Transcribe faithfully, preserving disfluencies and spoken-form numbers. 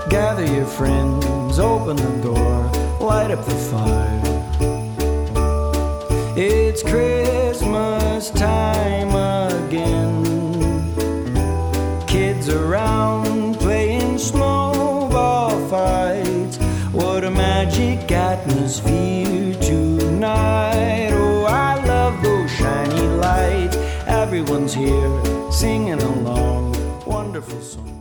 Gather your friends, open the door, light up the fire. It's Christmas time again. Kids around playing snowball fights. What a magic atmosphere tonight. Oh, I love those shiny lights. Everyone's here singing along. Wonderful song.